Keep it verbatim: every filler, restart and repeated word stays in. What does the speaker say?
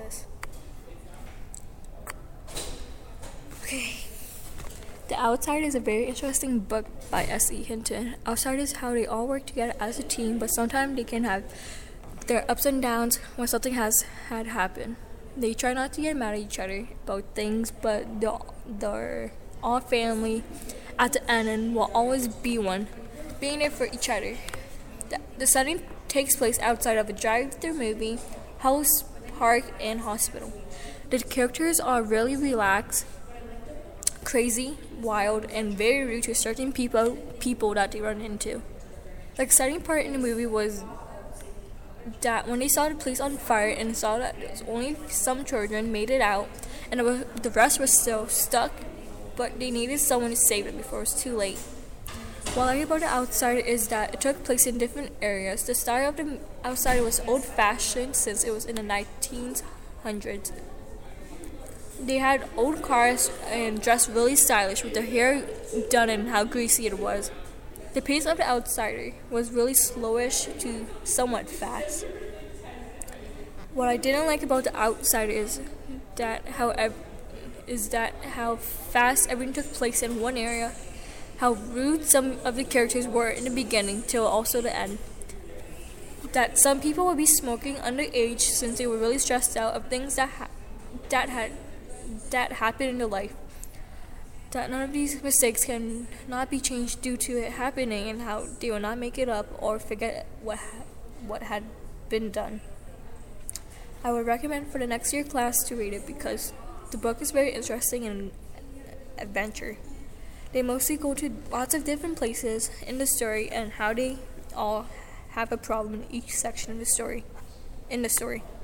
this. Okay. The Outside is a very interesting book by S E Hinton. Outside is how they all work together as a team, but sometimes they can have their ups and downs when something has had happened. They try not to get mad at each other about things, but they're, they're all family at the end and will always be one, being there for each other. The, the setting takes place outside of a drive-through movie, house, park, and hospital. The characters are really relaxed, crazy, wild, and very rude to certain people people that they run into. The exciting part in the movie was that when they saw the place on fire and saw that only some children made it out and the rest were still stuck, but they needed someone to save them before it was too late. What I like about The Outside is that it took place in different areas. The style of The Outside was old-fashioned since it was in the nineteen hundreds. They had old cars and dressed really stylish with their hair done and how greasy it was. The pace of The Outsider was really slowish to somewhat fast. What I didn't like about The Outsider is that how ev- is that how fast everything took place in one area, how rude some of the characters were in the beginning till also the end. That some people would be smoking underage since they were really stressed out of things that ha- that had that happened in their life. That none of these mistakes can not be changed due to it happening, and how they will not make it up or forget what ha- what had been done. I would recommend for the next year class to read it because the book is very interesting and adventure. They mostly go to lots of different places in the story and how they all have a problem in each section of the story. In the story.